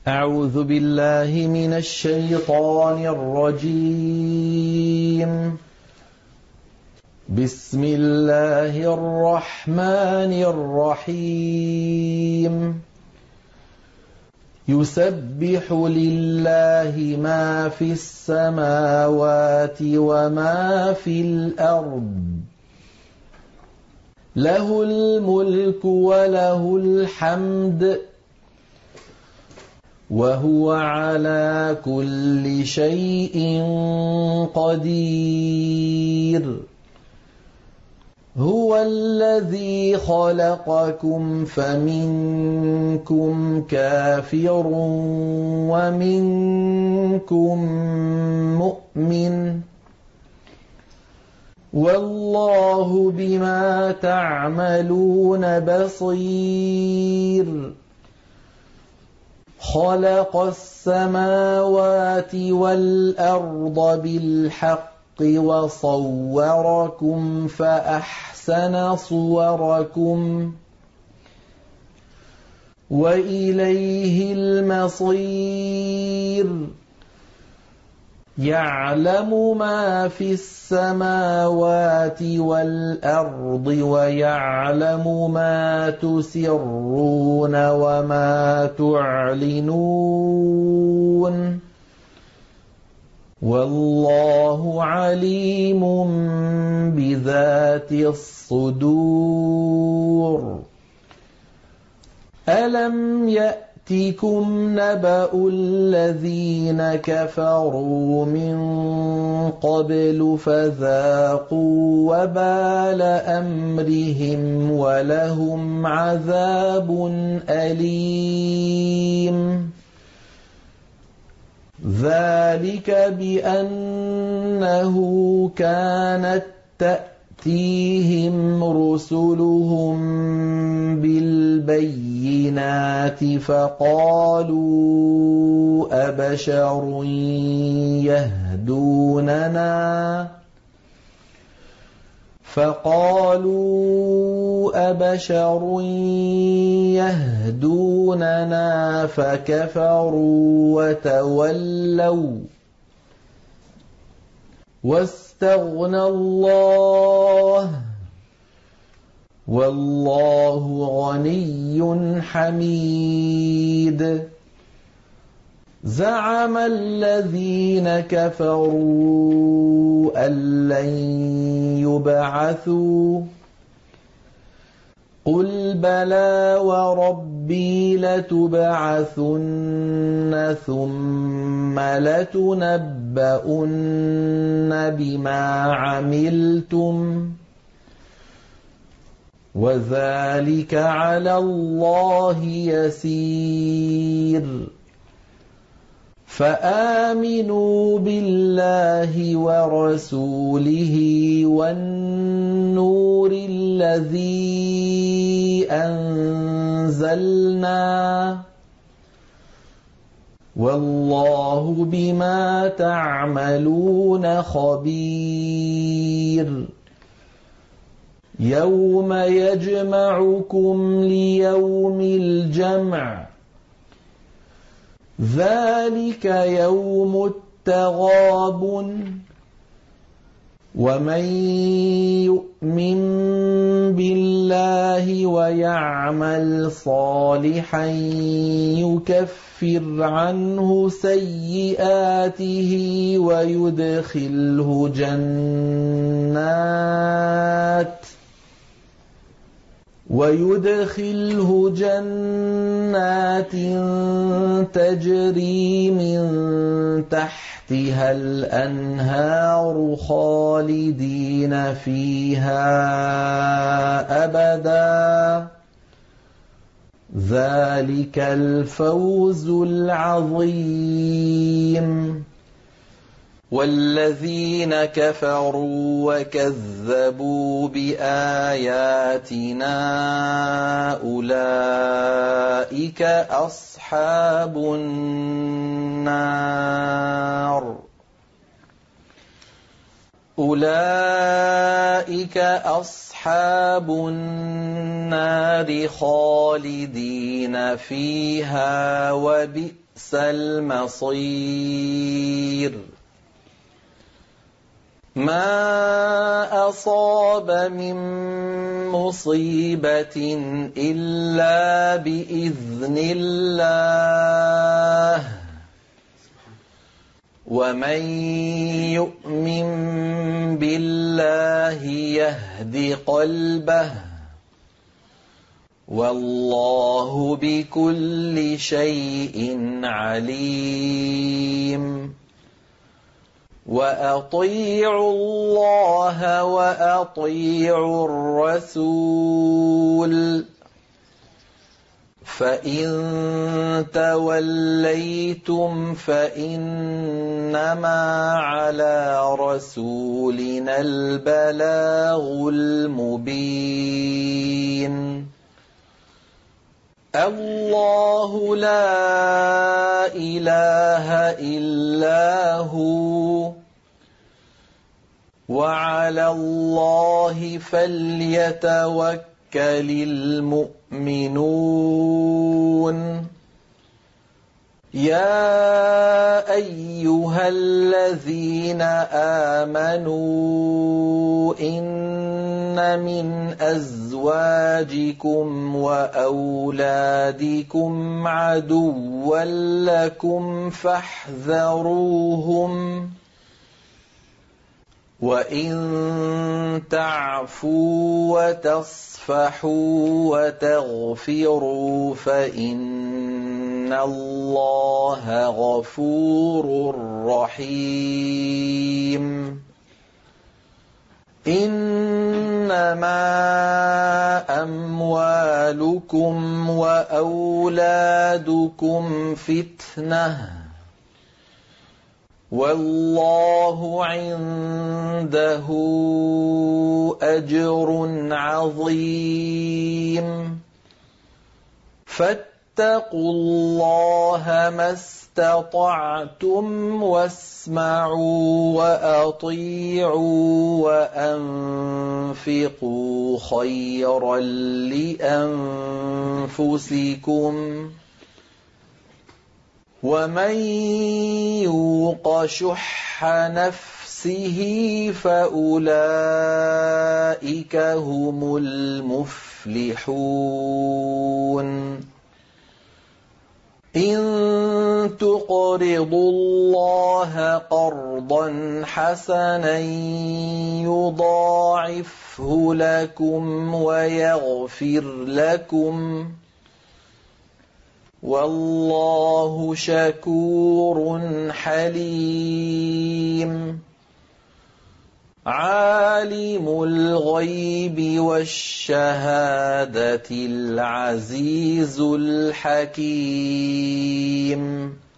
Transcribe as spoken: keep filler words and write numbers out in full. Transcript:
أعوذ بالله من الشيطان الرجيم. بسم الله الرحمن الرحيم. يسبح لله ما في السماوات وما في الأرض، له الملك وله الحمد، وهو على كل شيء قدير. هو الذي خلقكم فمنكم كافر ومنكم مؤمن، والله بما تعملون بصير. خلق السماوات والأرض بالحق وصوركم فأحسن صوركم، وإليه المصير. يعلم ما في السماوات والأرض ويعلم ما تسرون وما تعلنون، والله عليم بذات الصدور. ألم يأتكم نبأ الذين كفروا من قبل فذاقوا وبال أمرهم ولهم عذاب أليم. ذلك بأنه كانت تأتيهم رسلهم بالبينات فقالوا أبشر يهدوننا فقالوا أبشر يهدوننا فكفروا وتولوا واستغنى الله، والله غني حميد. زعم الذين كفروا أن لن يبعثوا، قل بلى وربي لتبعثن ثم لتنبؤن بما عملتم، وذلك على الله يسير. فآمنوا بالله ورسوله والنور الذي أنزلنا، والله بما تعملون خبير. يوم يجمعكم ليوم الجمع، ذلك يوم التغابن، ومن يؤمن بالله ويعمل صالحا يكفر عنه سيئاته ويدخله جنات ويدخله جنات تجري من تحتها الأنهار خالدين فيها أبدا، ذلك الفوز العظيم. والذين كفروا وكذبوا بآياتنا أولئك أصحاب النار أولئك أصحاب النار خالدين فيها وبئس وبئس المصير ما أصاب من مصيبة إلا بإذن الله ومن يؤمن بالله يهد قلبه والله بكل شيء عليم وأطيعوا الله وأطيعوا الرسول فإن توليتم فإنما على رسولنا البلاغ المبين الله لا إله إلا هو وعلى الله فليتوكل المؤمنون يا أيها الذين آمنوا إن من أزواجكم وأولادكم عدوا لكم فاحذروهم وإن تعفوا وتصفحوا وتغفروا فإن الله غفور رحيم إنما أموالكم وأولادكم فتنة والله عنده أجر عظيم فاتقوا الله ما استطعتم واسمعوا وأطيعوا وأنفقوا خيرا لأنفسكم ومن يوق شح نفسه فأولئك هم المفلحون إن تقرضوا الله قرضا حسنا يضاعفه لكم ويغفر لكم والله شكور حليم عالم الغيب والشهادة العزيز الحكيم